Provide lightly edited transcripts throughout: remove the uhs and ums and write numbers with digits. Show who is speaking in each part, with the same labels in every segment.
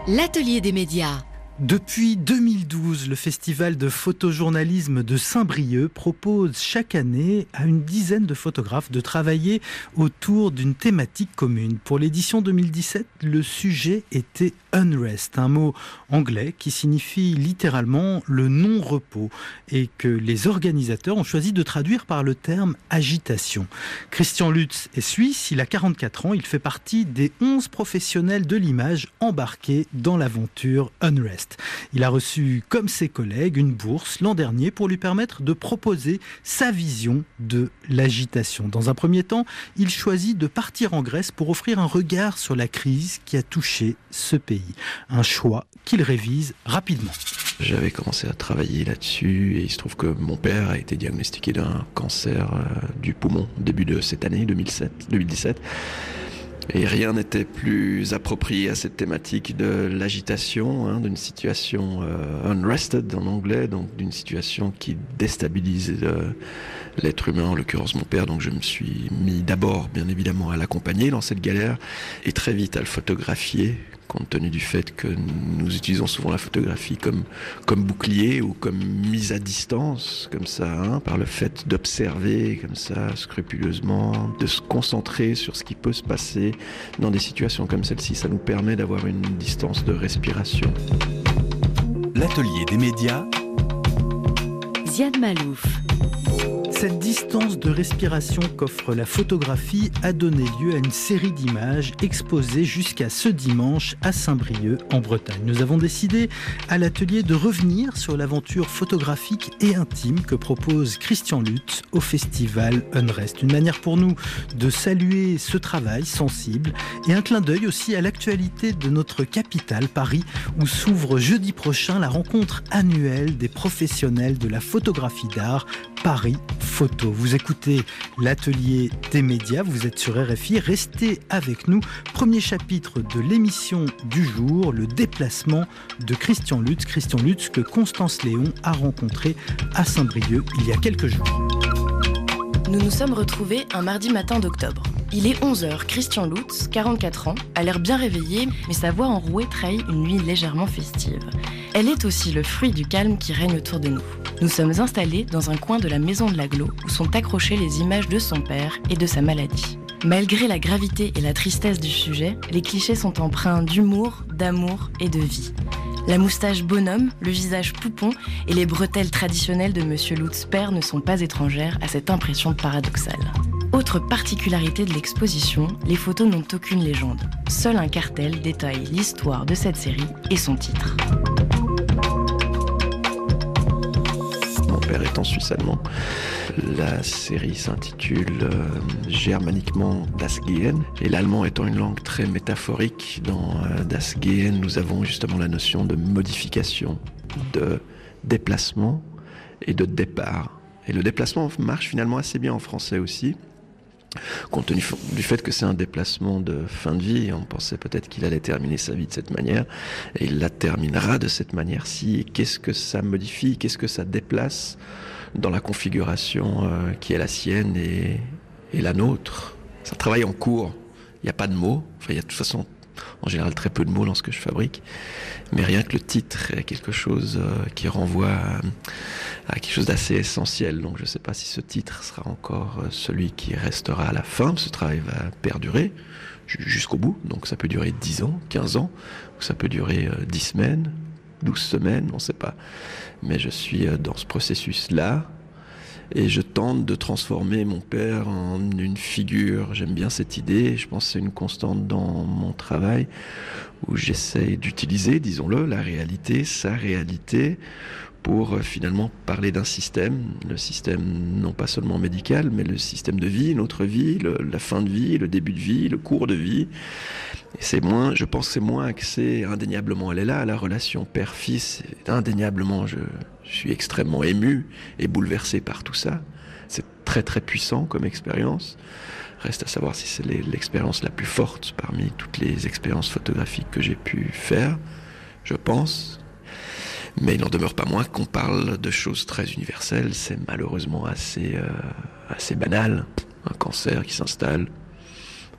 Speaker 1: L'atelier des médias.
Speaker 2: Depuis 2012, le Festival de photojournalisme de Saint-Brieuc propose chaque année à une dizaine de photographes de travailler autour d'une thématique commune. Pour l'édition 2017, le sujet était Unrest, un mot anglais qui signifie littéralement le non-repos et que les organisateurs ont choisi de traduire par le terme agitation. Christian Lutz est suisse, il a 44 ans, il fait partie des 11 professionnels de l'image embarqués dans l'aventure Unrest. Il a reçu, comme ses collègues, une bourse l'an dernier pour lui permettre de proposer sa vision de l'agitation. Dans un premier temps, il choisit de partir en Grèce pour offrir un regard sur la crise qui a touché ce pays. Un choix qu'il révise rapidement.
Speaker 3: J'avais commencé à travailler là-dessus et il se trouve que mon père a été diagnostiqué d'un cancer du poumon au début de cette année, 2017. Et rien n'était plus approprié à cette thématique de l'agitation, d'une situation unrested en anglais, donc d'une situation qui déstabilise l'être humain, en l'occurrence mon père. Donc je me suis mis d'abord, bien évidemment, à l'accompagner dans cette galère et très vite à le photographier, compte tenu du fait que nous utilisons souvent la photographie comme bouclier ou comme mise à distance, comme ça, par le fait d'observer comme ça scrupuleusement, de se concentrer sur ce qui peut se passer dans des situations comme celle-ci. Ça nous permet d'avoir une distance de respiration.
Speaker 4: L'atelier des médias.
Speaker 1: Ziad Malouf.
Speaker 2: Cette distance de respiration qu'offre la photographie a donné lieu à une série d'images exposées jusqu'à ce dimanche à Saint-Brieuc en Bretagne. Nous avons décidé à l'atelier de revenir sur l'aventure photographique et intime que propose Christian Lutz au festival Unrest. Une manière pour nous de saluer ce travail sensible et un clin d'œil aussi à l'actualité de notre capitale, Paris, où s'ouvre jeudi prochain la rencontre annuelle des professionnels de la photographie d'art, Paris Photo. Vous écoutez l'atelier des médias, vous êtes sur RFI, restez avec nous. Premier chapitre de l'émission du jour, le déplacement de Christian Lutz. Christian Lutz que Constance Léon a rencontré à Saint-Brieuc il y a quelques jours.
Speaker 5: Nous nous sommes retrouvés un mardi matin d'octobre. Il est 11h, Christian Lutz, 44 ans, a l'air bien réveillé, mais sa voix enrouée trahit une nuit légèrement festive. Elle est aussi le fruit du calme qui règne autour de nous. Nous sommes installés dans un coin de la maison de l'Aglo où sont accrochées les images de son père et de sa maladie. Malgré la gravité et la tristesse du sujet, les clichés sont empreints d'humour, d'amour et de vie. La moustache bonhomme, le visage poupon et les bretelles traditionnelles de Monsieur Lutz père ne sont pas étrangères à cette impression paradoxale. Autre particularité de l'exposition, les photos n'ont aucune légende. Seul un cartel détaille l'histoire de cette série et son titre.
Speaker 3: Mon père étant suisse-allemand, la série s'intitule germaniquement Das Gehen, et l'allemand étant une langue très métaphorique, dans Das Gehen, nous avons justement la notion de modification, de déplacement et de départ. Et le déplacement marche finalement assez bien en français aussi, compte tenu du fait que c'est un déplacement de fin de vie. On pensait peut-être qu'il allait terminer sa vie de cette manière, et il la terminera de cette manière-ci. Et qu'est-ce que ça modifie, qu'est-ce que ça déplace dans la configuration qui est la sienne et la nôtre. C'est un travail en cours, il n'y a pas de mots, enfin il y a de toute façon en général très peu de mots dans ce que je fabrique, mais rien que le titre est quelque chose qui renvoie à quelque chose d'assez essentiel. Donc je ne sais pas si ce titre sera encore celui qui restera à la fin. Ce travail va perdurer jusqu'au bout, donc ça peut durer 10 ans, 15 ans, ou ça peut durer 10 semaines, 12 semaines, on ne sait pas. Mais je suis dans ce processus-là, et je tente de transformer mon père en une figure. J'aime bien cette idée, je pense que c'est une constante dans mon travail, où j'essaie d'utiliser, disons-le, la réalité, sa réalité, pour finalement parler d'un système, le système non pas seulement médical, mais le système de vie, notre vie, la fin de vie, le début de vie, le cours de vie. Et c'est moins, je pense que c'est moins axé, indéniablement elle est là, la relation père-fils, indéniablement je suis extrêmement ému et bouleversé par tout ça. C'est très très puissant comme expérience. Reste à savoir si c'est l'expérience la plus forte parmi toutes les expériences photographiques que j'ai pu faire, je pense. Mais il n'en demeure pas moins qu'on parle de choses très universelles. C'est malheureusement assez banal. Un cancer qui s'installe,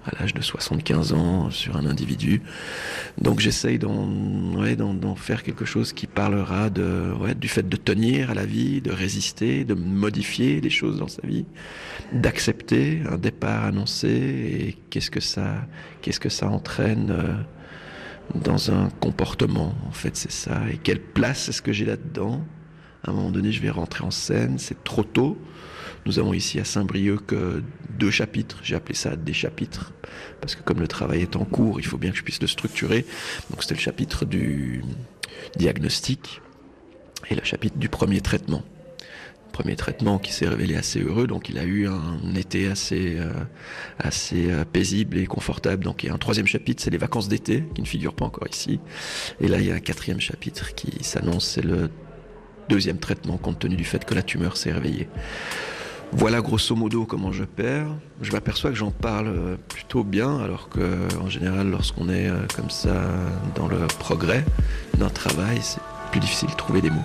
Speaker 3: à l'âge de 75 ans sur un individu. Donc j'essaye d'en faire quelque chose qui parlera du fait de tenir à la vie, de résister, de modifier les choses dans sa vie, d'accepter un départ annoncé et qu'est-ce que ça entraîne dans un comportement. En fait, c'est ça. Et quelle place est-ce que j'ai là-dedans ? À un moment donné, je vais rentrer en scène, c'est trop tôt. Nous avons ici à Saint-Brieuc que 2 chapitres, j'ai appelé ça des chapitres, parce que comme le travail est en cours, il faut bien que je puisse le structurer. Donc c'était le chapitre du diagnostic et le chapitre du premier traitement. Premier traitement qui s'est révélé assez heureux, donc il a eu un été assez paisible et confortable. Donc il y a un 3e chapitre, c'est les vacances d'été, qui ne figure pas encore ici. Et là il y a un 4e chapitre qui s'annonce, c'est le 2e traitement, compte tenu du fait que la tumeur s'est réveillée. Voilà grosso modo comment je perds. Je m'aperçois que j'en parle plutôt bien, alors qu'en général, lorsqu'on est comme ça dans le progrès d'un travail, c'est plus difficile de trouver des mots.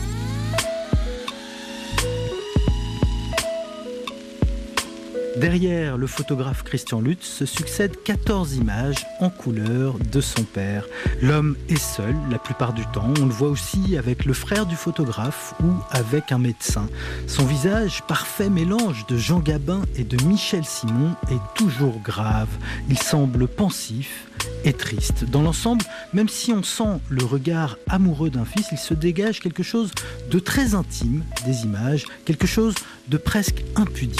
Speaker 2: Derrière le photographe Christian Lutz se succèdent 14 images en couleur de son père. L'homme est seul la plupart du temps. On le voit aussi avec le frère du photographe ou avec un médecin. Son visage, parfait mélange de Jean Gabin et de Michel Simon, est toujours grave. Il semble pensif et triste. Dans l'ensemble, même si on sent le regard amoureux d'un fils, il se dégage quelque chose de très intime des images, quelque chose de presque impudique.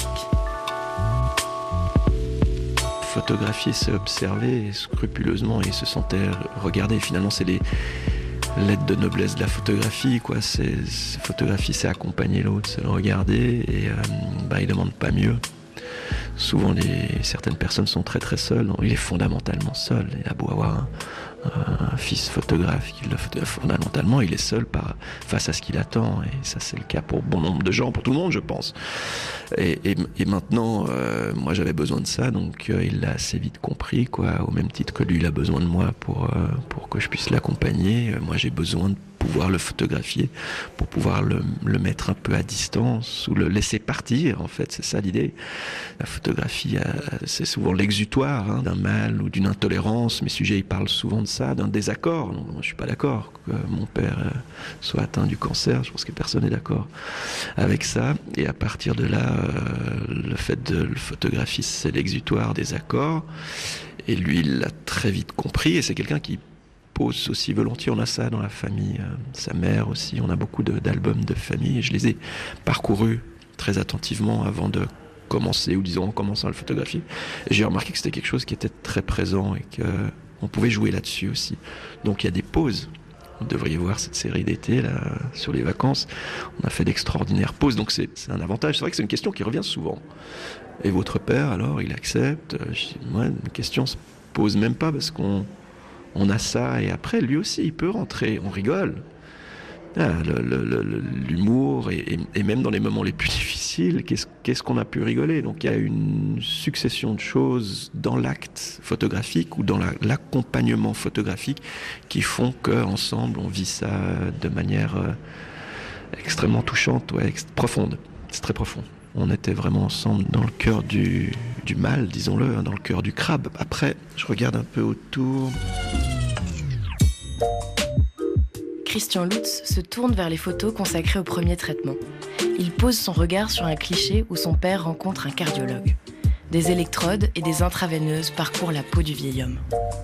Speaker 3: Photographier, c'est observer scrupuleusement et se sentir regardé. Finalement, c'est les lettres de noblesse de la photographie, quoi. Photographier, c'est accompagner l'autre, c'est le regarder et il demande pas mieux. Souvent, certaines personnes sont très très seules. Il est fondamentalement seul. Il a beau avoir un fils photographe, fondamentalement, il est seul face à ce qu'il attend. Et ça, c'est le cas pour bon nombre de gens, pour tout le monde, je pense. Et maintenant, moi, j'avais besoin de ça, donc il l'a assez vite compris, quoi. Au même titre que lui, il a besoin de moi pour que je puisse l'accompagner. Moi, j'ai besoin de pouvoir le photographier, pour pouvoir le mettre un peu à distance ou le laisser partir, en fait, c'est ça l'idée. La photographie, c'est souvent l'exutoire d'un mal ou d'une intolérance. Mes sujets, ils parlent souvent de ça, d'un désaccord. Donc, moi, je suis pas d'accord que mon père soit atteint du cancer. Je pense que personne n'est d'accord avec ça. Et à partir de là, le fait de le photographier, c'est l'exutoire des accords. Et lui, il l'a très vite compris. Et c'est quelqu'un qui pose aussi volontiers. On a ça dans la famille. Sa mère aussi. On a beaucoup d'albums de famille. Et je les ai parcourus très attentivement avant de commencer, ou disons en commençant à le photographier. Et j'ai remarqué que c'était quelque chose qui était très présent et qu'on pouvait jouer là-dessus aussi. Donc il y a des pauses. Vous devriez voir cette série d'été là, sur les vacances. On a fait d'extraordinaires pauses, donc c'est un avantage. C'est vrai que c'est une question qui revient souvent. Et votre père, alors, il accepte? Moi, une question se pose même pas parce qu'on a ça. Et après, lui aussi, il peut rentrer. On rigole. L'humour et même dans les moments les plus difficiles, qu'est-ce qu'on a pu rigoler? Donc il y a une succession de choses dans l'acte photographique ou dans l'accompagnement photographique qui font qu'ensemble on vit ça de manière extrêmement touchante, profonde. C'est très profond. On était vraiment ensemble dans le cœur du mal, disons-le, dans le cœur du crabe. Après, je regarde un peu autour.
Speaker 5: Christian Lutz se tourne vers les photos consacrées au premier traitement. Il pose son regard sur un cliché où son père rencontre un cardiologue. Des électrodes et des intraveineuses parcourent la peau du vieil homme.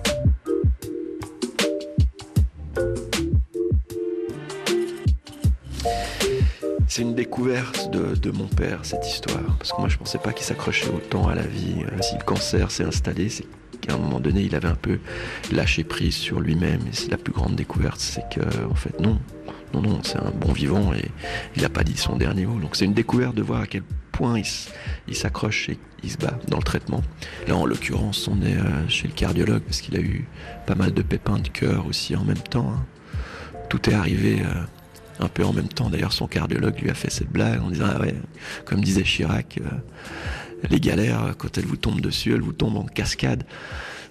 Speaker 3: C'est une découverte de mon père, cette histoire. Parce que moi, je ne pensais pas qu'il s'accrochait autant à la vie. Si le cancer s'est installé, c'est qu'à un moment donné, il avait un peu lâché prise sur lui-même. Et c'est la plus grande découverte, c'est qu'en fait, non, c'est un bon vivant et il n'a pas dit son dernier mot. Donc c'est une découverte de voir à quel point il s'accroche et il se bat dans le traitement. Là, en l'occurrence, on est chez le cardiologue parce qu'il a eu pas mal de pépins de cœur aussi en même temps. Tout est arrivé un peu en même temps. D'ailleurs, son cardiologue lui a fait cette blague en disant « Ah ouais, comme disait Chirac, les galères, quand elles vous tombent dessus, elles vous tombent en cascade. »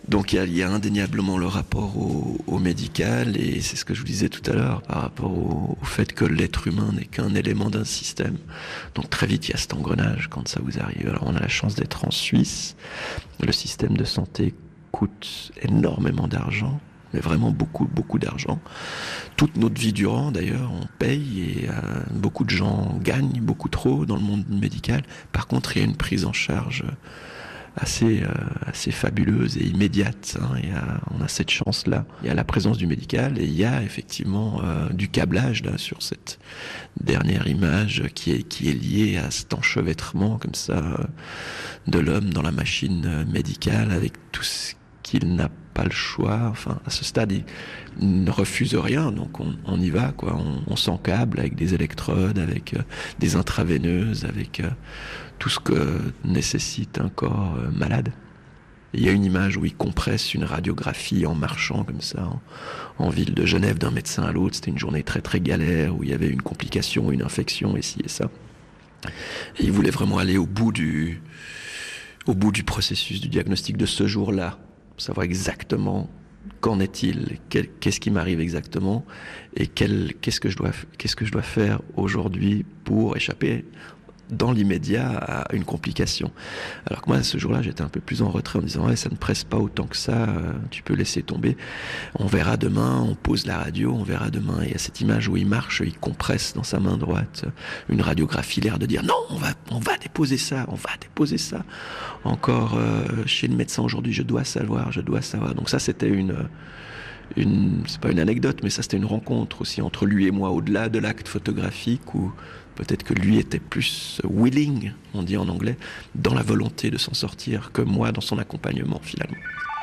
Speaker 3: Donc il y a indéniablement le rapport au médical, et c'est ce que je vous disais tout à l'heure par rapport au fait que l'être humain n'est qu'un élément d'un système. Donc très vite il y a cet engrenage quand ça vous arrive. Alors on a la chance d'être en Suisse, le système de santé coûte énormément d'argent, mais vraiment beaucoup, beaucoup d'argent. Toute notre vie durant, d'ailleurs, on paye, et beaucoup de gens gagnent beaucoup trop dans le monde médical. Par contre, il y a une prise en charge assez fabuleuse et immédiate. On a cette chance-là. Il y a la présence du médical, et il y a effectivement du câblage là sur cette dernière image qui est liée à cet enchevêtrement comme ça de l'homme dans la machine médicale, avec tout ce qu'il n'a pas le choix. Enfin, à ce stade, il ne refuse rien, donc on y va, quoi. On s'encable avec des électrodes, avec des intraveineuses, avec tout ce que nécessite un corps malade. Et il y a une image où il compresse une radiographie en marchant comme ça, en ville de Genève, d'un médecin à l'autre. C'était une journée très très galère, où il y avait une complication, une infection, ici et ça. Et il voulait vraiment aller au bout du processus du diagnostic de ce jour-là, savoir exactement qu'en est-il, qu'est-ce qui m'arrive exactement, et qu'est-ce que je dois faire aujourd'hui pour échapper dans l'immédiat à une complication. Alors que moi, ce jour-là, j'étais un peu plus en retrait en disant ça ne presse pas autant que ça, tu peux laisser tomber, on verra demain, on pose la radio, on verra demain. Et il y a cette image où il marche, il compresse dans sa main droite une radiographie, l'air de dire non, on va déposer ça, encore chez le médecin aujourd'hui, je dois savoir. Donc ça, c'était c'est pas une anecdote, mais ça, c'était une rencontre aussi entre lui et moi, au-delà de l'acte photographique, où peut-être que lui était plus willing, on dit en anglais, dans la volonté de s'en sortir, que moi dans son accompagnement finalement.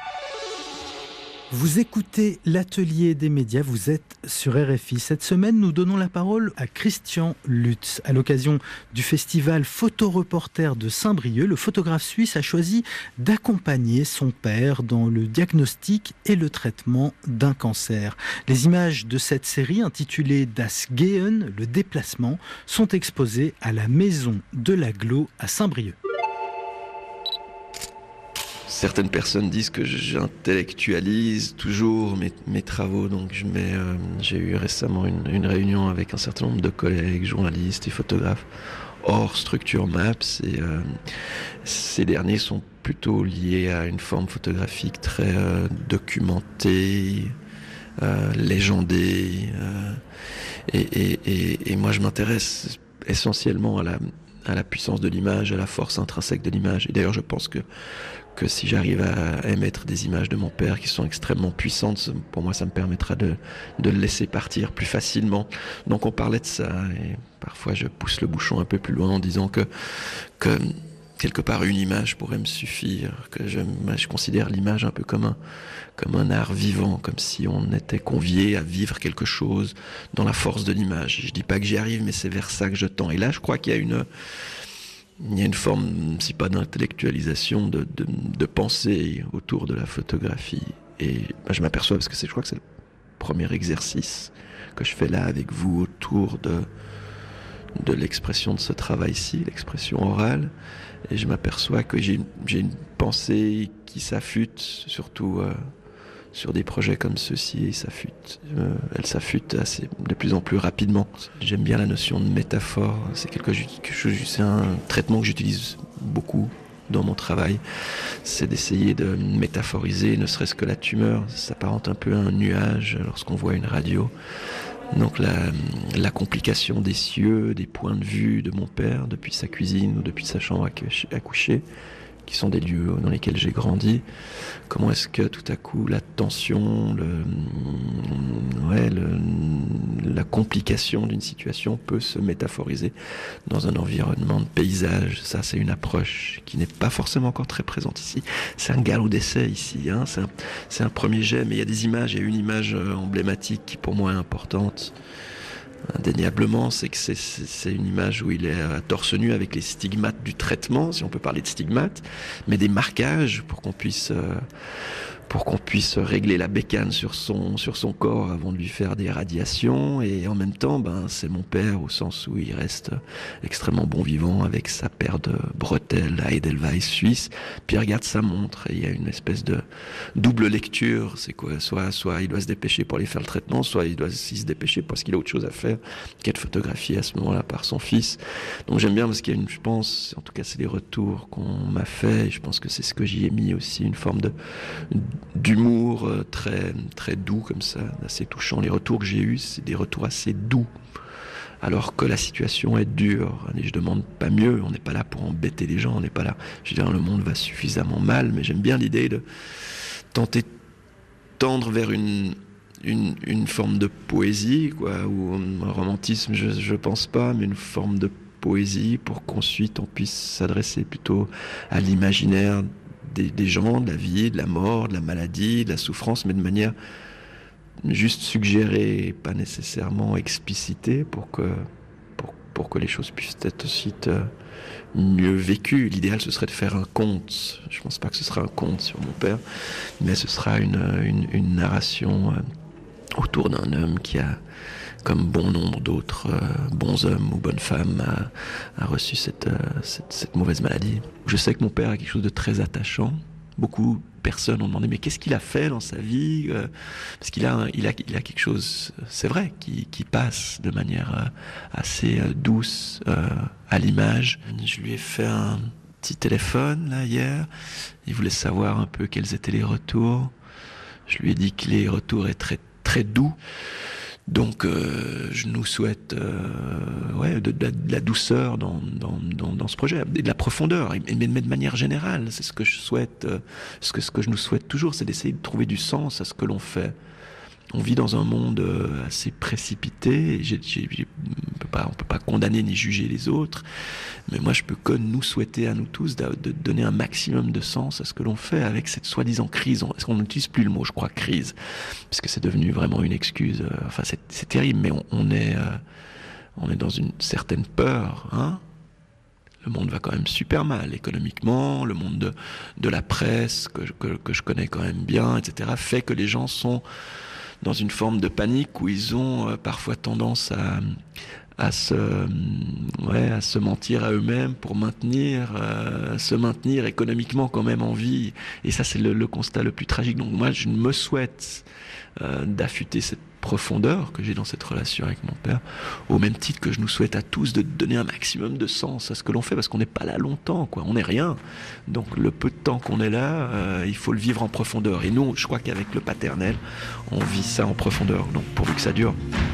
Speaker 2: Vous écoutez l'Atelier des médias, vous êtes sur RFI. Cette semaine, nous donnons la parole à Christian Lutz. À l'occasion du festival Photoreporter de Saint-Brieuc, le photographe suisse a choisi d'accompagner son père dans le diagnostic et le traitement d'un cancer. Les images de cette série intitulée Das Gehen, le déplacement, sont exposées à la Maison de l'Agglo à Saint-Brieuc.
Speaker 3: Certaines personnes disent que j'intellectualise toujours mes travaux, donc j'ai eu récemment une réunion avec un certain nombre de collègues, journalistes et photographes hors structure Maps, et ces derniers sont plutôt liés à une forme photographique très documentée, légendée, et moi je m'intéresse essentiellement à la puissance de l'image, à la force intrinsèque de l'image. Et d'ailleurs, je pense que si j'arrive à émettre des images de mon père qui sont extrêmement puissantes, pour moi, ça me permettra de le laisser partir plus facilement. Donc, on parlait de ça, et parfois, je pousse le bouchon un peu plus loin en disant que quelque part, une image pourrait me suffire, que je considère l'image un peu comme un art vivant, comme si on était convié à vivre quelque chose dans la force de l'image. Je dis pas que j'y arrive, mais c'est vers ça que je tends. Et là, je crois qu'il y a une forme, si pas d'intellectualisation, de pensée autour de la photographie. Et je m'aperçois, parce que je crois que c'est le premier exercice que je fais là avec vous autour de l'expression de ce travail-ci, l'expression orale. Et je m'aperçois que j'ai une pensée qui s'affûte, surtout sur des projets comme ceux-ci, elle s'affûte de plus en plus rapidement. J'aime bien la notion de métaphore, c'est un traitement que j'utilise beaucoup dans mon travail, c'est d'essayer de métaphoriser, ne serait-ce que la tumeur, ça s'apparente un peu à un nuage lorsqu'on voit une radio. Donc la complication des cieux, des points de vue de mon père depuis sa cuisine ou depuis sa chambre à coucher, qui sont des lieux dans lesquels j'ai grandi. Comment est-ce que tout à coup la tension, la complication d'une situation peut se métaphoriser dans un environnement de paysage. Ça, c'est une approche qui n'est pas forcément encore très présente ici. C'est un galop d'essai ici, c'est un premier jet, mais il y a des images, il y a une image emblématique qui pour moi est importante. Indéniablement, c'est que c'est une image où il est à torse nu avec les stigmates du traitement, si on peut parler de stigmates, mais des marquages pour qu'on puisse pour qu'on puisse régler la bécane sur son corps avant de lui faire des radiations. Et en même temps, c'est mon père, au sens où il reste extrêmement bon vivant avec sa paire de bretelles à Edelweiss suisse. Puis il regarde sa montre et il y a une espèce de double lecture. C'est quoi? Soit il doit se dépêcher pour aller faire le traitement, soit il doit aussi se dépêcher parce qu'il a autre chose à faire qu'être photographié à ce moment-là par son fils. Donc j'aime bien parce qu'il y a je pense, en tout cas c'est les retours qu'on m'a fait, et je pense que c'est ce que j'y ai mis aussi, une forme d'humour très, très doux comme ça, assez touchant. Les retours que j'ai eus, c'est des retours assez doux, alors que la situation est dure. Et je demande pas mieux, on n'est pas là pour embêter les gens, on n'est pas là. Je veux dire, le monde va suffisamment mal, mais j'aime bien l'idée de tendre vers une forme de poésie, quoi, ou un romantisme, je pense pas, mais une forme de poésie pour qu'ensuite on puisse s'adresser plutôt à l'imaginaire des gens, de la vie, de la mort, de la maladie, de la souffrance, mais de manière juste suggérée, pas nécessairement explicitée, pour que les choses puissent être aussi mieux vécues. L'idéal, ce serait de faire un conte. Je pense pas que ce sera un conte sur mon père, mais ce sera une narration autour d'un homme qui a, comme bon nombre d'autres bons hommes ou bonnes femmes, a reçu cette mauvaise maladie. Je sais que mon père a quelque chose de très attachant. Beaucoup de personnes ont demandé mais qu'est-ce qu'il a fait dans sa vie, parce qu'il a quelque chose, c'est vrai, qui passe de manière assez douce à l'image. Je lui ai fait un petit téléphone là hier. Il voulait savoir un peu quels étaient les retours. Je lui ai dit que les retours étaient très très doux. Donc je nous souhaite de la douceur dans ce projet, et de la profondeur, mais de manière générale. C'est ce que je souhaite, ce que je nous souhaite toujours, c'est d'essayer de trouver du sens à ce que l'on fait. On vit dans un monde assez précipité, et on peut pas condamner ni juger les autres, mais moi je peux que nous souhaiter à nous tous de donner un maximum de sens à ce que l'on fait avec cette soi-disant crise. Est-ce qu'on n'utilise plus le mot, je crois, crise, parce que c'est devenu vraiment une excuse. Enfin, c'est terrible, mais on est dans une certaine peur, hein. Le monde va quand même super mal économiquement, le monde de la presse que je connais quand même bien, etc., fait que les gens sont dans une forme de panique où ils ont parfois tendance à se mentir à eux-mêmes pour se maintenir économiquement quand même en vie. Et ça, c'est le constat le plus tragique. Donc moi, je me souhaite d'affûter cette profondeur que j'ai dans cette relation avec mon père, au même titre que je nous souhaite à tous de donner un maximum de sens à ce que l'on fait, parce qu'on n'est pas là longtemps, quoi. On n'est rien. Donc le peu de temps qu'on est là, il faut le vivre en profondeur. Et nous, je crois qu'avec le paternel, on vit ça en profondeur. Donc pourvu que ça dure.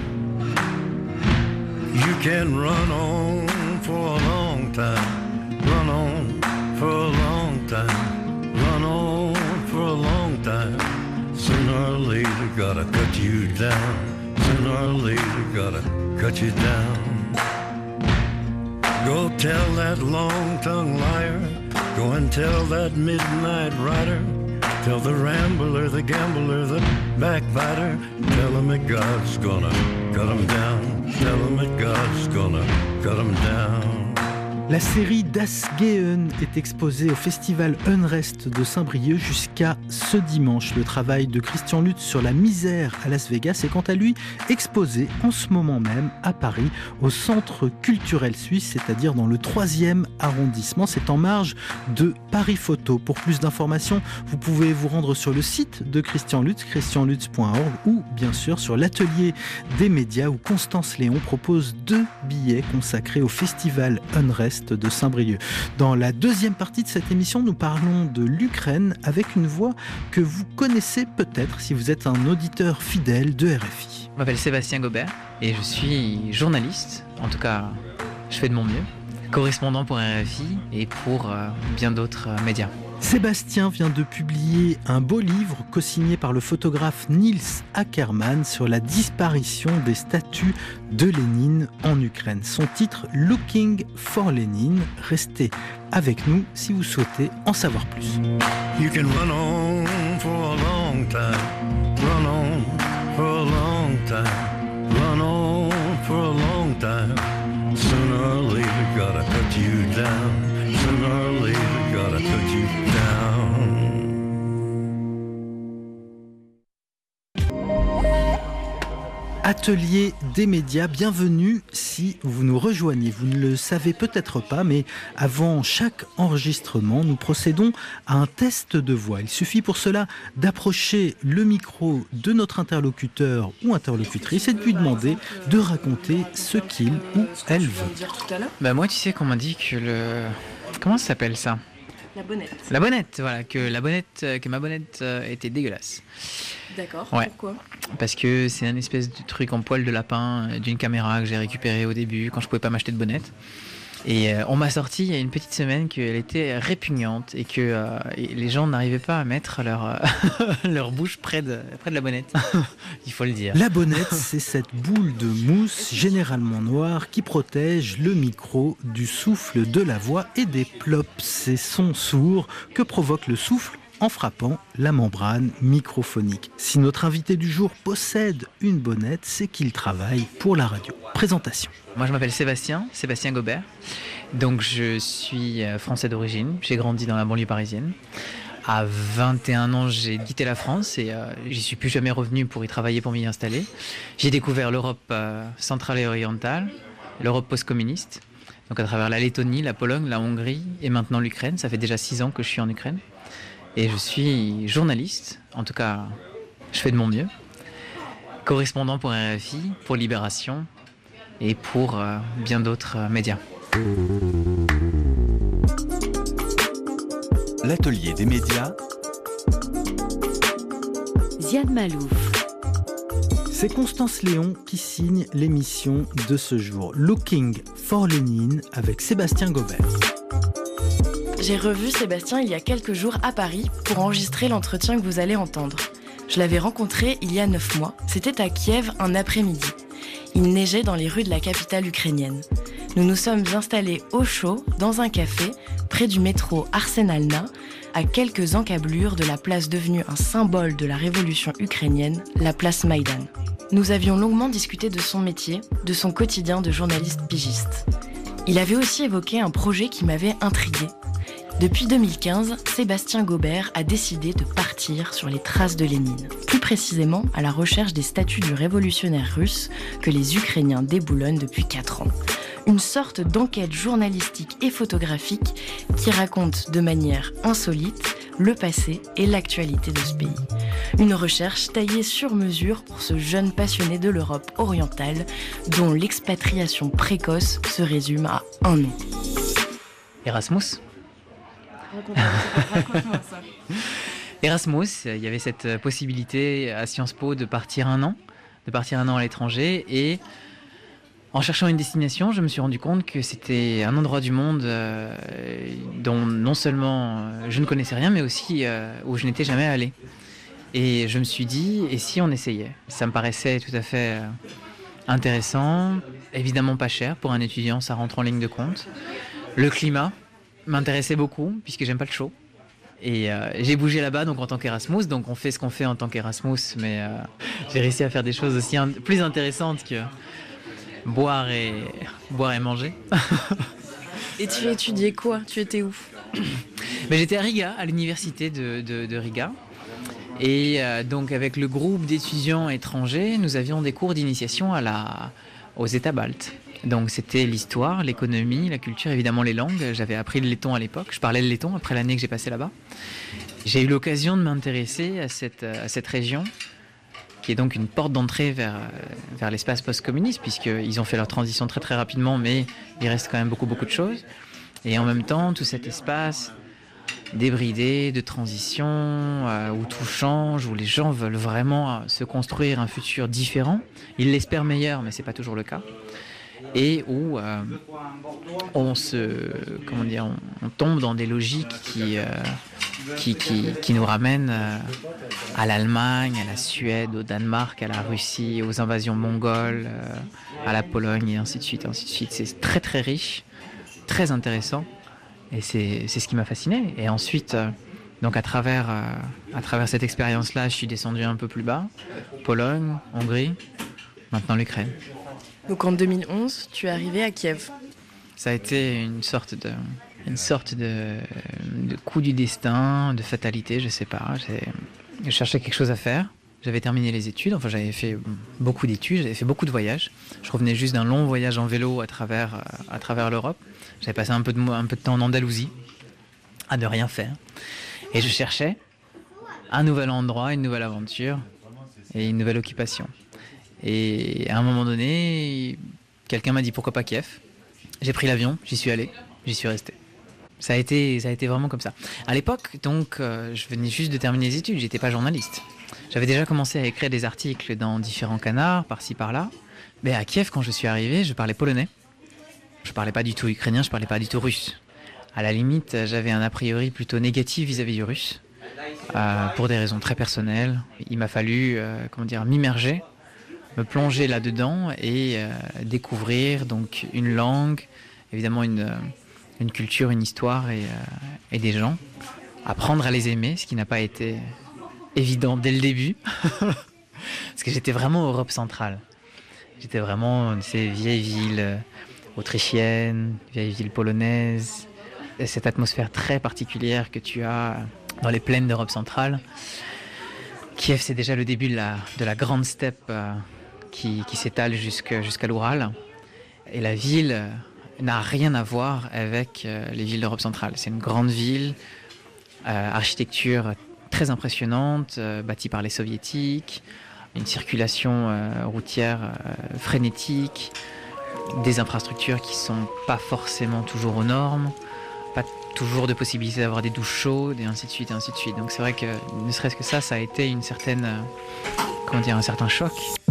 Speaker 6: You can run on for a long time, run on for a long time, run on for a long time. Sooner or later, gotta cut you down. Sooner or later, gotta cut you down. Go tell that long-tongued liar. Go and tell that midnight rider. Tell the rambler, the gambler, the backbiter. Tell him that God's gonna cut him down. Tell him that God's gonna cut him down.
Speaker 2: La série Das Gehen est exposée au festival Unrest de Saint-Brieuc jusqu'à ce dimanche. Le travail de Christian Lutz sur la misère à Las Vegas est quant à lui exposé en ce moment même à Paris, au Centre culturel suisse, c'est-à-dire dans le 3e arrondissement. C'est en marge de Paris Photo. Pour plus d'informations, vous pouvez vous rendre sur le site de Christian Lutz, christianlutz.org, ou bien sûr sur l'atelier des médias où Constance Léon propose 2 billets consacrés au festival Unrest de Saint-Brieuc. Dans la deuxième partie de cette émission, nous parlons de l'Ukraine avec une voix que vous connaissez peut-être si vous êtes un auditeur fidèle de RFI.
Speaker 7: Je m'appelle Sébastien Gobert et je suis journaliste, en tout cas je fais de mon mieux, correspondant pour RFI et pour bien d'autres médias.
Speaker 2: Sébastien vient de publier un beau livre co-signé par le photographe Nils Ackerman sur la disparition des statues de Lénine en Ukraine. Son titre, Looking for Lénine. Restez avec nous si vous souhaitez en savoir plus.
Speaker 6: You can run on for a long time, run on for a long time, run on for a long time. Sooner or later, gotta cut you down. Sooner or later, gotta cut you down.
Speaker 2: Atelier des médias, bienvenue si vous nous rejoignez. Vous ne le savez peut-être pas, mais avant chaque enregistrement, nous procédons à un test de voix. Il suffit pour cela d'approcher le micro de notre interlocuteur ou interlocutrice et de lui demander de raconter ce qu'il ou elle veut.
Speaker 7: Moi, tu sais qu'on m'a dit que Comment ça s'appelle ça ?
Speaker 5: La bonnette.
Speaker 7: La bonnette, voilà, que ma bonnette était dégueulasse.
Speaker 5: D'accord,
Speaker 7: ouais.
Speaker 5: Pourquoi ?
Speaker 7: Parce que c'est un espèce de truc en poil de lapin d'une caméra que j'ai récupéré au début quand je pouvais pas m'acheter de bonnette. Et on m'a sorti il y a une petite semaine qu'elle était répugnante et que les gens n'arrivaient pas à mettre leur bouche près de la bonnette. Il faut le dire.
Speaker 2: La bonnette, c'est cette boule de mousse généralement noire qui protège le micro du souffle de la voix et des plops, ces sons sourds que provoque le souffle en frappant la membrane microphonique. Si notre invité du jour possède une bonnette, c'est qu'il travaille pour la radio. Présentation.
Speaker 7: Moi, je m'appelle Sébastien Gobert. Donc, je suis français d'origine. J'ai grandi dans la banlieue parisienne. À 21 ans, j'ai quitté la France et j'y suis plus jamais revenu pour y travailler, pour m'y installer. J'ai découvert l'Europe centrale et orientale, l'Europe post-communiste. Donc, à travers la Lettonie, la Pologne, la Hongrie et maintenant l'Ukraine. Ça fait déjà 6 ans que je suis en Ukraine. Et je suis journaliste, en tout cas, je fais de mon mieux. Correspondant pour RFI, pour Libération et pour bien d'autres médias.
Speaker 4: L'atelier des médias.
Speaker 1: Ziad Malouf.
Speaker 2: C'est Constance Léon qui signe l'émission de ce jour. Looking for Lénine avec Sébastien Gobert.
Speaker 5: J'ai revu Sébastien il y a quelques jours à Paris pour enregistrer l'entretien que vous allez entendre. Je l'avais rencontré il y a 9 mois. C'était à Kiev un après-midi. Il neigeait dans les rues de la capitale ukrainienne. Nous nous sommes installés au chaud dans un café près du métro Arsenalna, à quelques encablures de la place devenue un symbole de la révolution ukrainienne, la place Maïdan. Nous avions longuement discuté de son métier, de son quotidien de journaliste pigiste. Il avait aussi évoqué un projet qui m'avait intriguée. Depuis 2015, Sébastien Gobert a décidé de partir sur les traces de Lénine, plus précisément à la recherche des statues du révolutionnaire russe que les Ukrainiens déboulonnent depuis 4 ans. Une sorte d'enquête journalistique et photographique qui raconte de manière insolite le passé et l'actualité de ce pays. Une recherche taillée sur mesure pour ce jeune passionné de l'Europe orientale dont l'expatriation précoce se résume à un nom.
Speaker 7: Erasmus.
Speaker 5: Raconte-moi ça.
Speaker 7: Erasmus, il y avait cette possibilité à Sciences Po de partir un an à l'étranger et en cherchant une destination, je me suis rendu compte que c'était un endroit du monde dont non seulement je ne connaissais rien, mais aussi où je n'étais jamais allé. Et je me suis dit, et si on essayait ? Ça me paraissait tout à fait intéressant, évidemment pas cher pour un étudiant, ça rentre en ligne de compte. Le climat m'intéressait beaucoup, puisque j'aime pas le chaud. Et j'ai bougé là-bas donc en tant qu'Erasmus, donc on fait ce qu'on fait en tant qu'Erasmus, mais j'ai réussi à faire des choses aussi plus intéressantes que boire et manger.
Speaker 5: Et tu as étudié quoi ? Tu étais où ?
Speaker 7: J'étais à Riga, à l'université de Riga. Et donc avec le groupe d'étudiants étrangers, nous avions des cours d'initiation aux États baltes. Donc c'était l'histoire, l'économie, la culture, évidemment les langues. J'avais appris le letton à l'époque, je parlais le letton après l'année que j'ai passée là-bas. J'ai eu l'occasion de m'intéresser à cette région, qui est donc une porte d'entrée vers l'espace post-communiste, puisqu'ils ont fait leur transition très très rapidement, mais il reste quand même beaucoup de choses. Et en même temps, tout cet espace débridé, de transition, où tout change, où les gens veulent vraiment se construire un futur différent. Ils l'espèrent meilleur, mais c'est pas toujours le cas. Et où on tombe dans des logiques qui nous ramènent à l'Allemagne, à la Suède, au Danemark, à la Russie, aux invasions mongoles, à la Pologne et ainsi de suite, ainsi de suite. C'est très très riche, très intéressant et c'est ce qui m'a fasciné. Et ensuite, donc à travers cette expérience-là, je suis descendu un peu plus bas, Pologne, Hongrie, maintenant l'Ukraine.
Speaker 5: Donc en 2011, tu es arrivé à Kiev.
Speaker 7: Ça a été une sorte de coup du destin, de fatalité, je sais pas. Je cherchais quelque chose à faire. j'avais terminé les études, enfin j'avais fait beaucoup d'études, j'avais fait beaucoup de voyages. Je revenais juste d'un long voyage en vélo à travers l'Europe. J'avais passé un peu de temps en Andalousie, à ne rien faire. Et je cherchais un nouvel endroit, une nouvelle aventure et une nouvelle occupation. Et à un moment donné, quelqu'un m'a dit pourquoi pas Kiev. J'ai pris l'avion, j'y suis allé, j'y suis resté. Ça a été vraiment comme ça. À l'époque, donc, je venais juste de terminer les études, j'étais pas journaliste. J'avais déjà commencé à écrire des articles dans différents canards, par-ci par-là. Mais à Kiev, quand je suis arrivé, je parlais polonais. Je parlais pas du tout ukrainien, je parlais pas du tout russe. À la limite, j'avais un a priori plutôt négatif vis-à-vis du russe, pour des raisons très personnelles. Il m'a fallu, m'immerger, me plonger là-dedans et découvrir donc une langue, évidemment une culture, une histoire et des gens. Apprendre à les aimer, ce qui n'a pas été évident dès le début, parce que j'étais vraiment Europe centrale. J'étais vraiment ces vieilles villes autrichiennes, vieilles villes polonaises, cette atmosphère très particulière que tu as dans les plaines d'Europe centrale. Kiev, c'est déjà le début de la grande steppe qui s'étale jusqu'à l'Oural. Et la ville n'a rien à voir avec les villes d'Europe centrale. C'est une grande ville, architecture très impressionnante, bâtie par les soviétiques, une circulation routière frénétique, des infrastructures qui sont pas forcément toujours aux normes, pas toujours de possibilité d'avoir des douches chaudes et ainsi de suite et ainsi de suite. Donc c'est vrai que ne serait-ce que ça a été une certaine, un certain choc.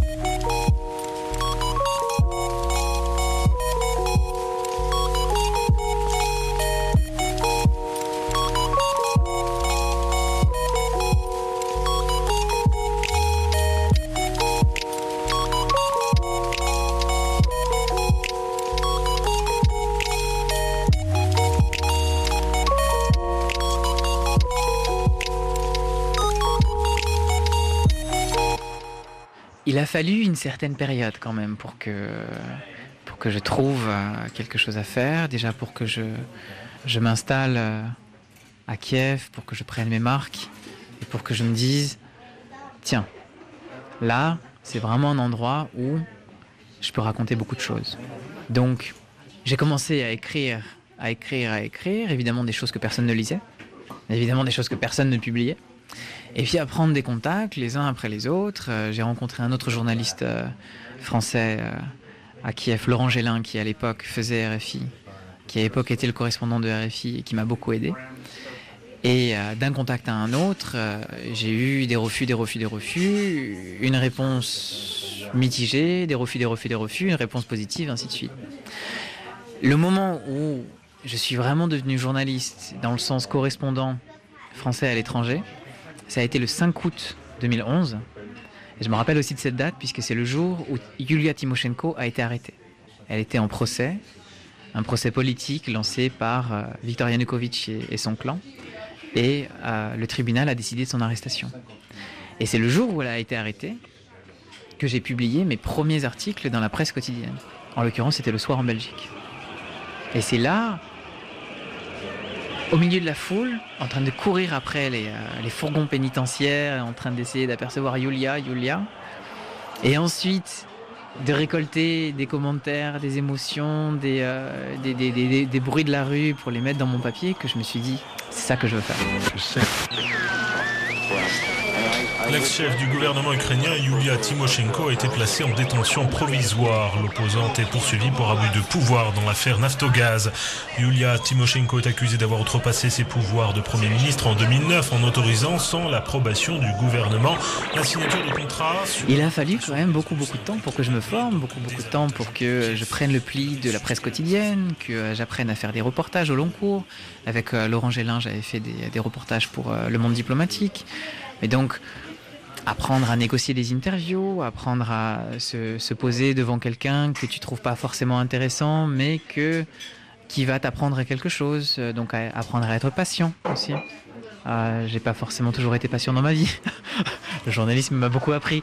Speaker 7: Il a fallu une certaine période quand même pour que je trouve quelque chose à faire. Déjà pour que je m'installe à Kiev, pour que je prenne mes marques et pour que je me dise, tiens, là, c'est vraiment un endroit où je peux raconter beaucoup de choses. Donc, j'ai commencé à écrire, évidemment des choses que personne ne lisait, évidemment des choses que personne ne publiait. Et puis à prendre des contacts les uns après les autres. J'ai rencontré un autre journaliste français à Kiev, Laurent Gélin, qui à l'époque faisait RFI, qui à l'époque était le correspondant de RFI et qui m'a beaucoup aidé. Et d'un contact à un autre, j'ai eu des refus, une réponse mitigée, des refus, une réponse positive, ainsi de suite. Le moment où je suis vraiment devenu journaliste, dans le sens correspondant français à l'étranger, ça a été le 5 août 2011. Et je me rappelle aussi de cette date puisque c'est le jour où Yulia Tymoshenko a été arrêtée. Elle était en procès, un procès politique lancé par Viktor Yanukovych et son clan. Et le tribunal a décidé de son arrestation. Et c'est le jour où elle a été arrêtée que j'ai publié mes premiers articles dans la presse quotidienne. En l'occurrence, c'était Le Soir en Belgique. Et c'est là, au milieu de la foule, en train de courir après les fourgons pénitentiaires, en train d'essayer d'apercevoir Yulia, et ensuite de récolter des commentaires, des émotions, des bruits de la rue pour les mettre dans mon papier, que je me suis dit, c'est ça que je veux faire.
Speaker 8: L'ex-chef du gouvernement ukrainien, Yulia Tymoshenko, a été placée en détention provisoire. L'opposante est poursuivie pour abus de pouvoir dans l'affaire Naftogaz. Yulia Tymoshenko est accusée d'avoir outrepassé ses pouvoirs de Premier ministre en 2009 en autorisant, sans l'approbation du gouvernement, la signature de contrats.
Speaker 7: Il a fallu quand même beaucoup de temps pour que je me forme, beaucoup de temps pour que je prenne le pli de la presse quotidienne, que j'apprenne à faire des reportages au long cours. Avec Laurent Gélin, j'avais fait des reportages pour Le Monde diplomatique. Et donc, apprendre à négocier des interviews, apprendre à se poser devant quelqu'un que tu trouves pas forcément intéressant, mais qui va t'apprendre quelque chose. Donc apprendre à être patient aussi. J'ai pas forcément toujours été patient dans ma vie. Le journalisme m'a beaucoup appris.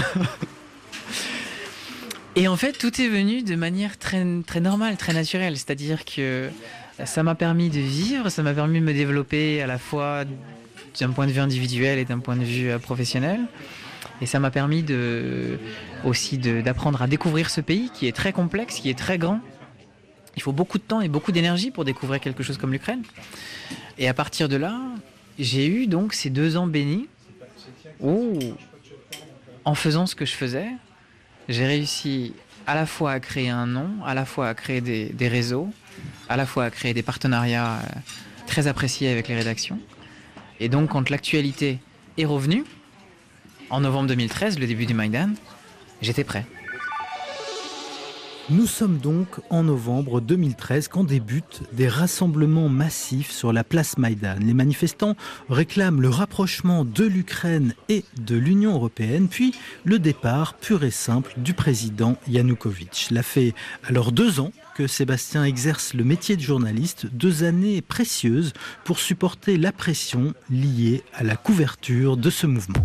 Speaker 7: Et en fait, tout est venu de manière très, très normale, très naturelle. C'est-à-dire que ça m'a permis de vivre, ça m'a permis de me développer à la fois d'un point de vue individuel et d'un point de vue professionnel. Et ça m'a permis aussi d'apprendre à découvrir ce pays qui est très complexe, qui est très grand. Il faut beaucoup de temps et beaucoup d'énergie pour découvrir quelque chose comme l'Ukraine. Et à partir de là, j'ai eu donc ces 2 ans bénis où, en faisant ce que je faisais, j'ai réussi à la fois à créer un nom, à la fois à créer des réseaux, à la fois à créer des partenariats très appréciés avec les rédactions. Et donc, quand l'actualité est revenue, en novembre 2013, le début du Maïdan, j'étais prêt.
Speaker 2: Nous sommes donc en novembre 2013 quand débutent des rassemblements massifs sur la place Maïdan. Les manifestants réclament le rapprochement de l'Ukraine et de l'Union européenne, puis le départ pur et simple du président Yanukovych. Cela fait alors 2 ans que Sébastien exerce le métier de journaliste, 2 années précieuses pour supporter la pression liée à la couverture de ce mouvement.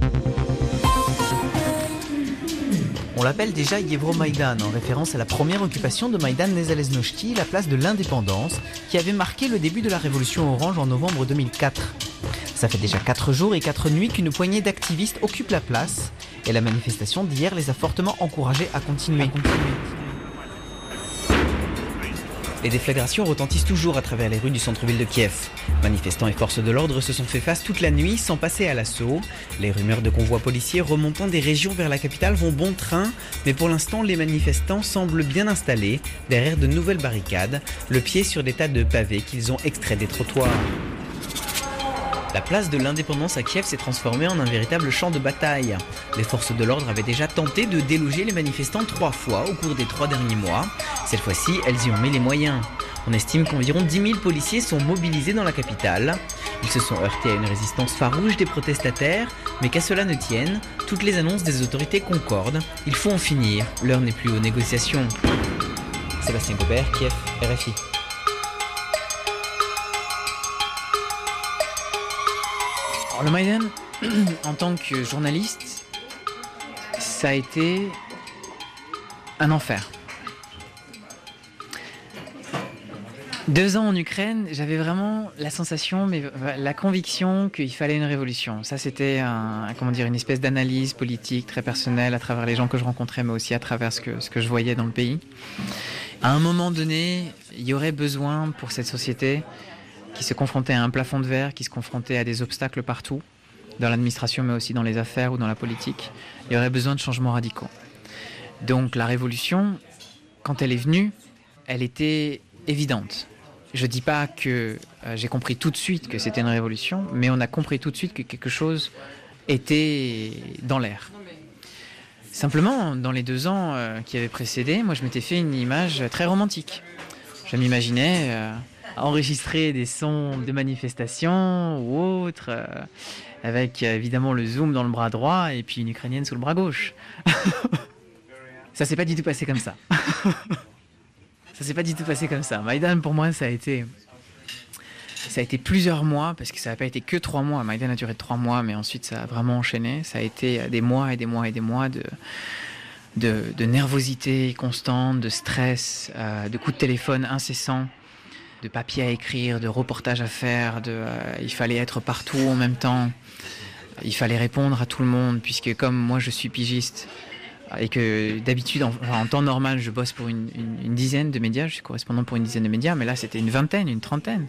Speaker 9: On l'appelle déjà Euromaïdan, en référence à la première occupation de Maïdan Nezalezhnosti, la place de l'indépendance, qui avait marqué le début de la révolution orange en novembre 2004. Ça fait déjà 4 jours et 4 nuits qu'une poignée d'activistes occupe la place, et la manifestation d'hier les a fortement encouragés à continuer. Les déflagrations retentissent toujours à travers les rues du centre-ville de Kiev. Manifestants et forces de l'ordre se sont fait face toute la nuit sans passer à l'assaut. Les rumeurs de convois policiers remontant des régions vers la capitale vont bon train, mais pour l'instant les manifestants semblent bien installés derrière de nouvelles barricades, le pied sur des tas de pavés qu'ils ont extraits des trottoirs. La place de l'indépendance à Kiev s'est transformée en un véritable champ de bataille. Les forces de l'ordre avaient déjà tenté de déloger les manifestants 3 fois au cours des 3 derniers mois. Cette fois-ci, elles y ont mis les moyens. On estime qu'environ 10 000 policiers sont mobilisés dans la capitale. Ils se sont heurtés à une résistance farouche des protestataires, mais qu'à cela ne tienne, toutes les annonces des autorités concordent. Il faut en finir, l'heure n'est plus aux négociations. Sébastien Gobert, Kiev, RFI.
Speaker 7: Le Maïdan, en tant que journaliste, ça a été un enfer. 2 ans en Ukraine, j'avais vraiment la sensation, mais la conviction qu'il fallait une révolution. Ça, c'était une espèce d'analyse politique très personnelle à travers les gens que je rencontrais, mais aussi à travers ce que je voyais dans le pays. À un moment donné, il y aurait besoin pour cette société qui se confrontait à un plafond de verre, qui se confrontait à des obstacles partout, dans l'administration mais aussi dans les affaires ou dans la politique. Il y aurait besoin de changements radicaux. Donc la révolution, quand elle est venue, elle était évidente. Je ne dis pas que j'ai compris tout de suite que c'était une révolution, mais on a compris tout de suite que quelque chose était dans l'air. Simplement, dans les 2 ans qui avaient précédé, moi je m'étais fait une image très romantique. Je m'imaginais enregistrer des sons de manifestation ou autres, avec évidemment le zoom dans le bras droit et puis une Ukrainienne sous le bras gauche. Ça s'est pas du tout passé comme ça. Ça s'est pas du tout passé comme ça. Maïdan, pour moi, ça a été plusieurs mois, parce que ça n'a pas été que 3 mois. Maïdan a duré 3 mois, mais ensuite ça a vraiment enchaîné. Ça a été des mois et des mois et des mois de nervosité constante, de stress, de coups de téléphone incessants, de papiers à écrire, de reportages à faire, il fallait être partout en même temps, il fallait répondre à tout le monde, puisque comme moi je suis pigiste, et que d'habitude, en temps normal, je bosse pour une dizaine de médias, je suis correspondant pour une dizaine de médias, mais là c'était une vingtaine, une trentaine.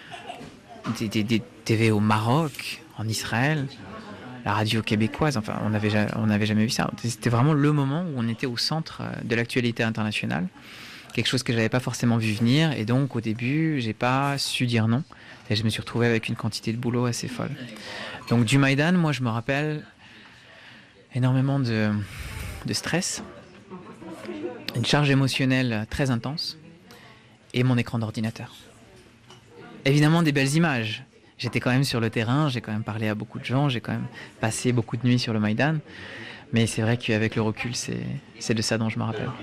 Speaker 7: Des TV au Maroc, en Israël, la radio québécoise, enfin on n'avait jamais vu ça. C'était vraiment le moment où on était au centre de l'actualité internationale. Quelque chose que je n'avais pas forcément vu venir, et donc au début j'ai pas su dire non, et je me suis retrouvé avec une quantité de boulot assez folle. Donc du Maïdan, moi je me rappelle énormément de stress, une charge émotionnelle très intense, et mon écran d'ordinateur. Évidemment des belles images, j'étais quand même sur le terrain, j'ai quand même parlé à beaucoup de gens, j'ai quand même passé beaucoup de nuits sur le Maïdan, mais c'est vrai qu'avec le recul c'est de ça dont je me rappelle.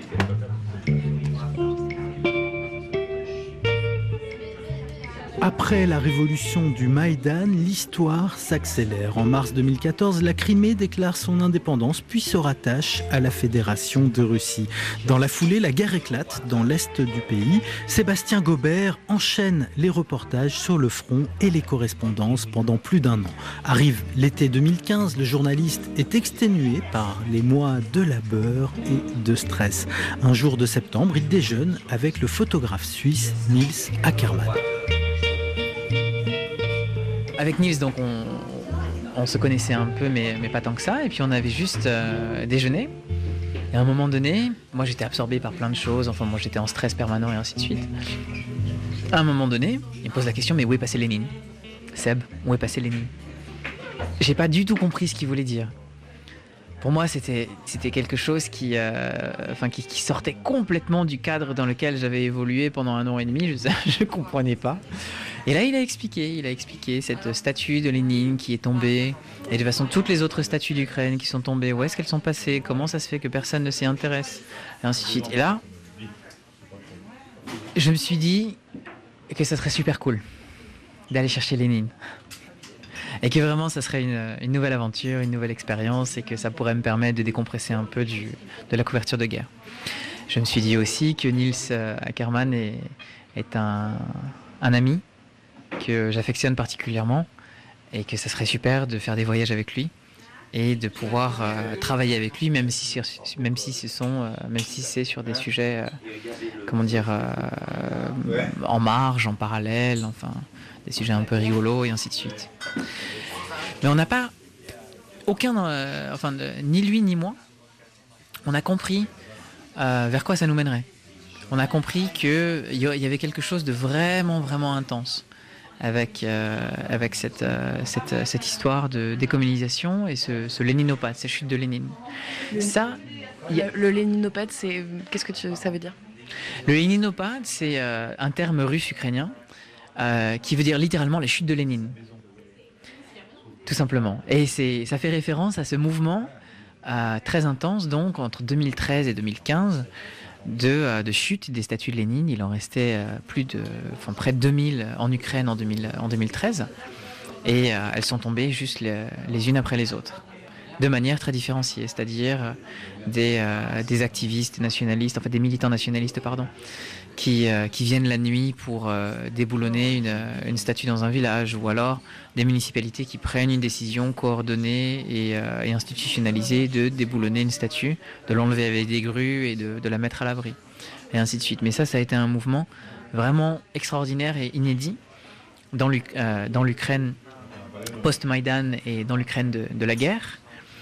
Speaker 2: Après la révolution du Maïdan, l'histoire s'accélère. En mars 2014, la Crimée déclare son indépendance puis se rattache à la Fédération de Russie. Dans la foulée, la guerre éclate dans l'est du pays. Sébastien Gobert enchaîne les reportages sur le front et les correspondances pendant plus d'1 an. Arrive l'été 2015, le journaliste est exténué par les mois de labeur et de stress. Un jour de septembre, il déjeune avec le photographe suisse Nils Ackermann.
Speaker 7: Avec Nils, donc on se connaissait un peu, mais pas tant que ça. Et puis on avait juste déjeuné. Et à un moment donné, moi j'étais absorbé par plein de choses. Enfin, moi j'étais en stress permanent et ainsi de suite. À un moment donné, il me pose la question, mais où est passé Lénine ? Seb, où est passé Lénine ? J'ai pas du tout compris ce qu'il voulait dire. Pour moi, c'était quelque chose qui sortait complètement du cadre dans lequel j'avais évolué pendant 1 an et demi. Je comprenais pas. Et là, il a expliqué cette statue de Lénine qui est tombée, et de toute façon toutes les autres statues d'Ukraine qui sont tombées, où est-ce qu'elles sont passées, comment ça se fait que personne ne s'y intéresse, et ainsi de suite. Et là, je me suis dit que ça serait super cool d'aller chercher Lénine. Et que vraiment, ça serait une nouvelle aventure, une nouvelle expérience, et que ça pourrait me permettre de décompresser un peu de la couverture de guerre. Je me suis dit aussi que Nils Ackermann est un ami que j'affectionne particulièrement, et que ça serait super de faire des voyages avec lui et de pouvoir travailler avec lui, même si c'est sur des sujets, en marge, en parallèle, enfin des sujets un peu rigolos et ainsi de suite. Mais on n'a pas ni lui ni moi, on a compris vers quoi ça nous mènerait. On a compris qu'il y avait quelque chose de vraiment, vraiment intense avec cette histoire de décommunisation et ce léninopathe, cette chute de Lénine.
Speaker 5: Le léninopathe, qu'est-ce que ça veut dire ?
Speaker 7: Le léninopathe, c'est un terme russe-ukrainien qui veut dire littéralement la chute de Lénine. Tout simplement. Et ça fait référence à ce mouvement très intense, donc entre 2013 et 2015, de chute des statues de Lénine. Il en restait près de 2000 en Ukraine en 2013. Et elles sont tombées juste les unes après les autres, de manière très différenciée, c'est-à-dire des activistes nationalistes, des militants nationalistes, qui viennent la nuit pour déboulonner une statue dans un village, ou alors des municipalités qui prennent une décision coordonnée et institutionnalisée de déboulonner une statue, de l'enlever avec des grues et de la mettre à l'abri, et ainsi de suite. Mais ça a été un mouvement vraiment extraordinaire et inédit dans l'Ukraine post-Maïdan et dans l'Ukraine de la guerre,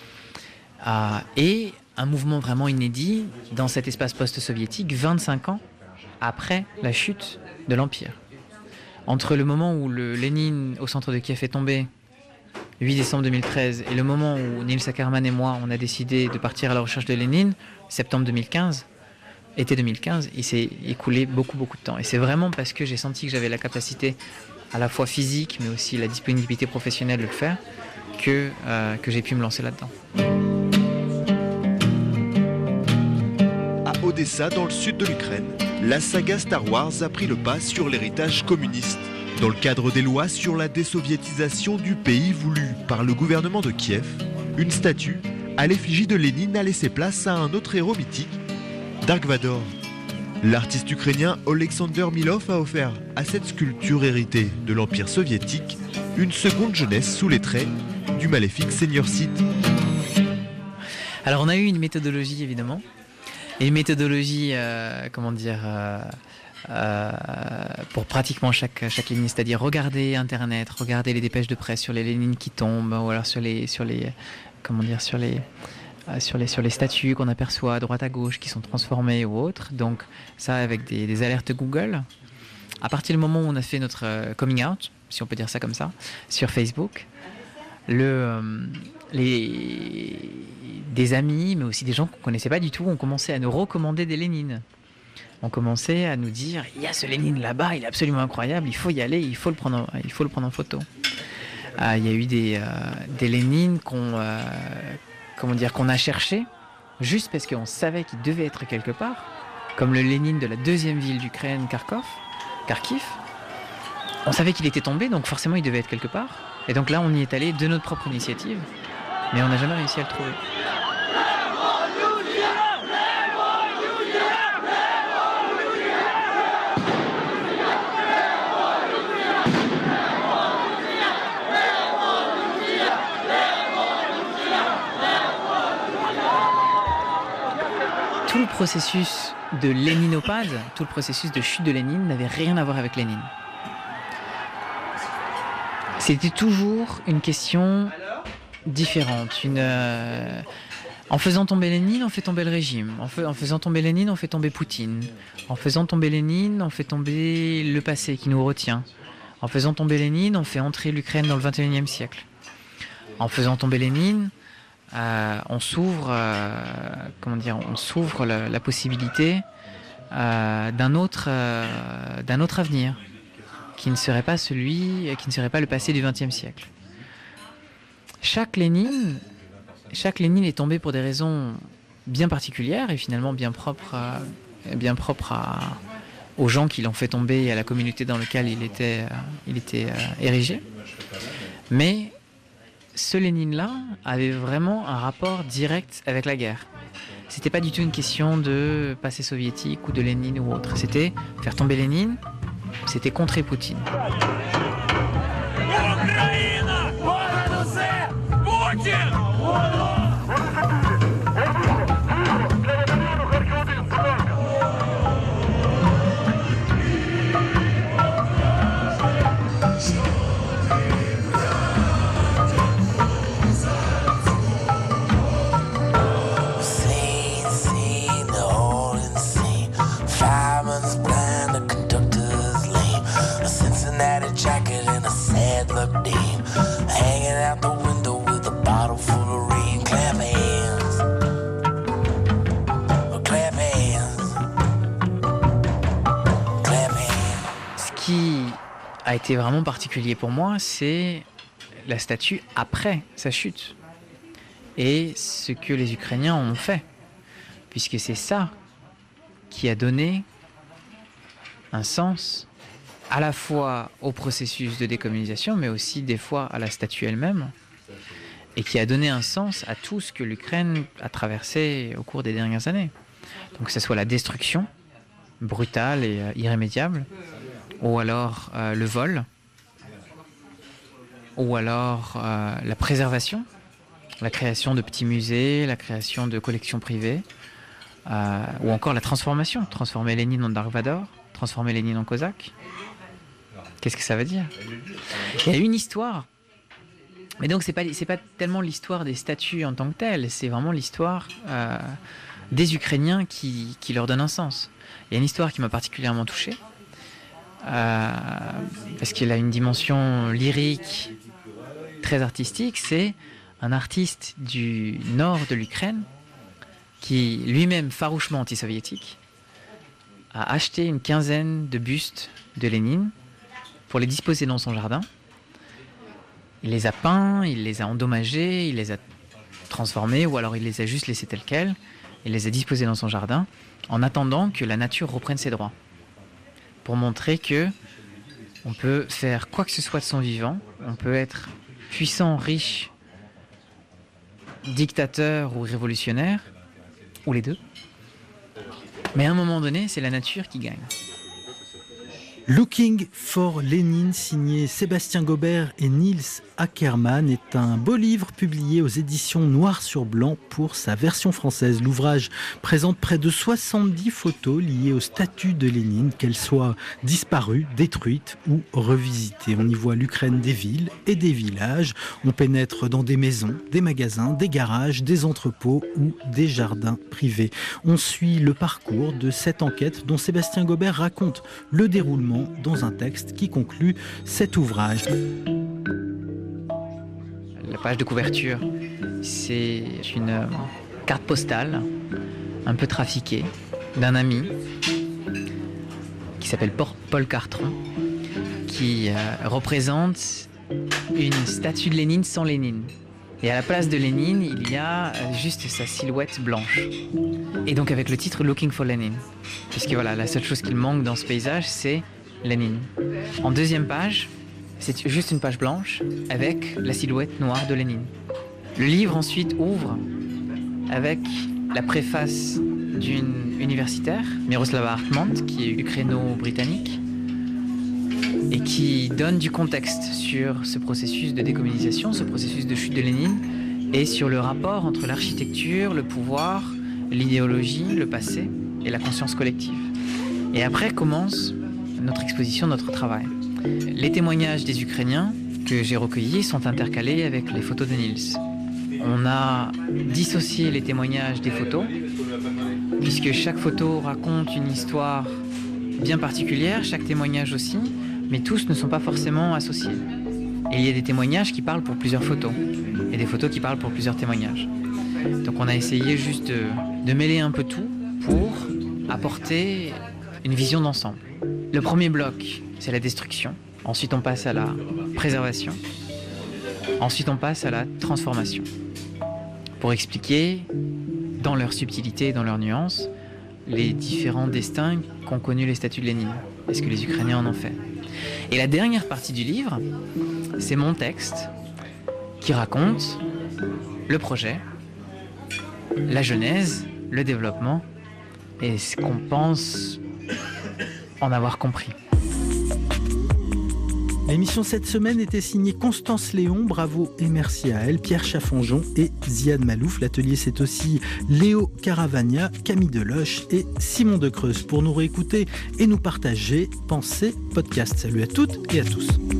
Speaker 7: et un mouvement vraiment inédit dans cet espace post-soviétique 25 ans après la chute de l'Empire. Entre le moment où le Lénine au centre de Kiev est tombé, 8 décembre 2013, et le moment où Nils Ackermann et moi, on a décidé de partir à la recherche de Lénine, septembre 2015, été 2015, il s'est écoulé beaucoup de temps. Et c'est vraiment parce que j'ai senti que j'avais la capacité, à la fois physique, mais aussi la disponibilité professionnelle de le faire, que j'ai pu me lancer là-dedans.
Speaker 10: À Odessa, dans le sud de l'Ukraine, la saga Star Wars a pris le pas sur l'héritage communiste. Dans le cadre des lois sur la désoviétisation du pays voulues par le gouvernement de Kiev, une statue à l'effigie de Lénine a laissé place à un autre héros mythique, Dark Vador. L'artiste ukrainien Alexander Milov a offert à cette sculpture héritée de l'Empire soviétique une seconde jeunesse sous les traits du maléfique Seigneur Sith.
Speaker 7: Alors on a eu une méthodologie évidemment, et une méthodologie pour pratiquement chaque Lénine, c'est-à-dire regarder Internet, regarder les dépêches de presse sur les Lénines qui tombent, ou alors sur les statues qu'on aperçoit à droite à gauche qui sont transformées ou autres. Donc ça avec des alertes Google. À partir du moment où on a fait notre coming out, si on peut dire ça comme ça, sur Facebook, des amis, mais aussi des gens qu'on ne connaissait pas du tout, ont commencé à nous recommander des Lénines. On commençait à nous dire, il y a ce Lénine là-bas, il est absolument incroyable, il faut y aller, il faut le prendre en photo. Il y a eu des Lénines qu'on a cherché, juste parce qu'on savait qu'il devait être quelque part, comme le Lénine de la deuxième ville d'Ukraine, Kharkiv, On savait qu'il était tombé, donc forcément il devait être quelque part. Et donc là, on y est allé de notre propre initiative, mais on n'a jamais réussi à le trouver. Tout le processus de léninopade, tout le processus de chute de Lénine n'avait rien à voir avec Lénine. C'était toujours une question différente. En faisant tomber Lénine, on fait tomber le régime. En faisant tomber Lénine, on fait tomber Poutine. En faisant tomber Lénine, on fait tomber le passé qui nous retient. En faisant tomber Lénine, on fait entrer l'Ukraine dans le XXIe siècle. En faisant tomber Lénine, on s'ouvre la possibilité d'un autre avenir qui ne serait pas le passé du XXe siècle. Chaque Lénine est tombé pour des raisons bien particulières et finalement bien propres aux gens qui l'ont fait tomber et à la communauté dans laquelle il était érigé. Mais ce Lénine-là avait vraiment un rapport direct avec la guerre. C'était pas du tout une question de passé soviétique ou de Lénine ou autre. C'était faire tomber Lénine, c'était contrer Poutine. A été vraiment particulier pour moi, c'est la statue après sa chute et ce que les Ukrainiens ont fait, puisque c'est ça qui a donné un sens à la fois au processus de décommunisation, mais aussi des fois à la statue elle-même, et qui a donné un sens à tout ce que l'Ukraine a traversé au cours des dernières années. Donc que ce soit la destruction brutale et irrémédiable, ou alors le vol, ou alors la préservation, la création de petits musées, la création de collections privées, ou encore la transformation, transformer Lénine en Dark Vador, transformer Lénine en Cosaque. Qu'est-ce que ça veut dire ? Il y a une histoire, mais donc c'est pas tellement l'histoire des statues en tant que telles, c'est vraiment l'histoire des Ukrainiens qui leur donne un sens. Il y a une histoire qui m'a particulièrement touché, parce qu'elle a une dimension lyrique très artistique. C'est un artiste du nord de l'Ukraine qui, lui-même farouchement anti-soviétique, a acheté une quinzaine de bustes de Lénine pour les disposer dans son jardin. Il les a peints, il les a endommagés, il les a transformés, ou alors il les a juste laissés tels quels. Il les a disposés dans son jardin en attendant que la nature reprenne ses droits, pour montrer que on peut faire quoi que ce soit de son vivant, on peut être puissant, riche, dictateur ou révolutionnaire, ou les deux, mais à un moment donné, c'est la nature qui gagne.
Speaker 2: Looking for Lénine, signé Sébastien Gobert et Niels Ackermann, est un beau livre publié aux éditions Noir sur Blanc pour sa version française. L'ouvrage présente près de 70 photos liées au statut de Lénine, qu'elles soient disparues, détruites ou revisitées. On y voit l'Ukraine des villes et des villages. On pénètre dans des maisons, des magasins, des garages, des entrepôts ou des jardins privés. On suit le parcours de cette enquête dont Sébastien Gobert raconte le déroulement dans un texte qui conclut cet ouvrage.
Speaker 7: La page de couverture, c'est une carte postale un peu trafiquée d'un ami qui s'appelle Paul Cartron, qui représente une statue de Lénine sans Lénine. Et à la place de Lénine, il y a juste sa silhouette blanche. Et donc avec le titre Looking for Lénine. Puisque voilà, la seule chose qu'il manque dans ce paysage, c'est Lénine. En deuxième page, c'est juste une page blanche avec la silhouette noire de Lénine. Le livre ensuite ouvre avec la préface d'une universitaire, Miroslava Hartman, qui est ukraino-britannique, et qui donne du contexte sur ce processus de décommunisation, ce processus de chute de Lénine, et sur le rapport entre l'architecture, le pouvoir, l'idéologie, le passé et la conscience collective. Et après commence notre exposition, notre travail. Les témoignages des Ukrainiens que j'ai recueillis sont intercalés avec les photos de Niels. On a dissocié les témoignages des photos, puisque chaque photo raconte une histoire bien particulière, chaque témoignage aussi, mais tous ne sont pas forcément associés. Et il y a des témoignages qui parlent pour plusieurs photos, et des photos qui parlent pour plusieurs témoignages. Donc on a essayé juste de mêler un peu tout pour apporter une vision d'ensemble. Le premier bloc, c'est la destruction. Ensuite, on passe à la préservation. Ensuite, on passe à la transformation. Pour expliquer, dans leur subtilité, dans leurs nuances, les différents destins qu'ont connus les statues de Lénine et ce que les Ukrainiens en ont fait. Et la dernière partie du livre, c'est mon texte qui raconte le projet, la genèse, le développement et ce qu'on pense en avoir compris.
Speaker 2: L'émission cette semaine était signée Constance Léon, bravo et merci à elle, Pierre Chaffonjon et Ziad Malouf. L'atelier c'est aussi Léo Caravagna, Camille Deloche et Simon Decreuse. Pour nous réécouter et nous partager, pensez podcast. Salut à toutes et à tous.